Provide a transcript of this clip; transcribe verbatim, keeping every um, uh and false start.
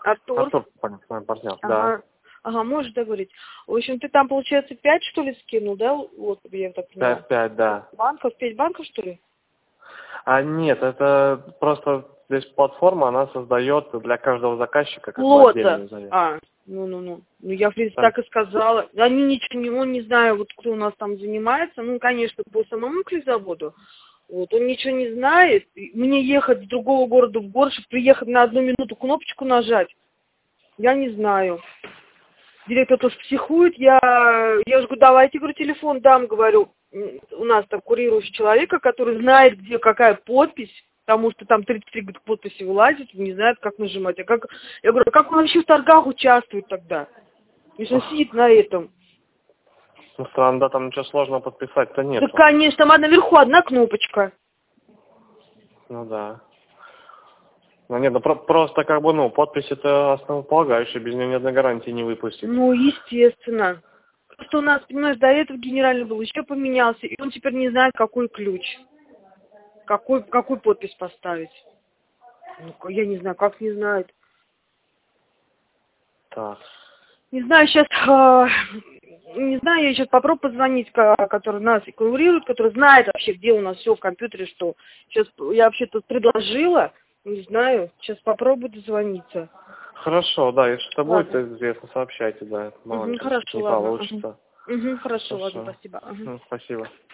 Артур. Артур, понял, с вами партнер, Ага. да. Ага, можешь договорить. В общем, ты там, получается, пять, что ли, скинул, да? Вот, я так поняла. пять пять, да. Банков, пять банков, что ли? А нет, это просто здесь платформа, она создает для каждого заказчика как бы Лота. отдельную заявку. А, ну-ну-ну. Ну, я, в принципе, Так. так и сказала. Они ничего не, он не знаю, вот кто у нас там занимается. Ну, конечно, по самому хлебзаводу. Вот, он ничего не знает. И мне ехать с другого города в город, чтобы приехать на одну минуту кнопочку нажать. Я не знаю. Директор тоже психует. Я, я же говорю, давайте, говорю, телефон дам, говорю. У нас там курирующий человека, который знает, где какая подпись. Потому что там тридцать три подписи вылазит, не знает, как нажимать. А как... Я говорю, а как он вообще в торгах участвует тогда? Если он сидит на этом. Ну, странно, да, там ничего сложного подписать-то нет. Да, конечно, там наверху одна кнопочка. Ну да. Ну нет, ну про просто как бы, ну, подпись это основополагающая, без нее ни одной гарантии не выпустить. Ну, естественно. Просто у нас, понимаешь, до этого генеральный был, еще поменялся, и он теперь не знает, какой ключ. Какой, какую подпись поставить. Ну, я не знаю, как не знает. Так. Не знаю, сейчас, э, не знаю, я сейчас попробую позвонить, который нас курирует, который знает вообще, где у нас все в компьютере, что. Сейчас я вообще тут предложила, не знаю, сейчас попробую дозвониться. Хорошо, да, если что будет, Ладно. то известно, сообщайте, да. Мало Угу, ли, хорошо, не ладно. получится. Угу, хорошо, Хорошо. ладно, спасибо. Угу. Ну, спасибо.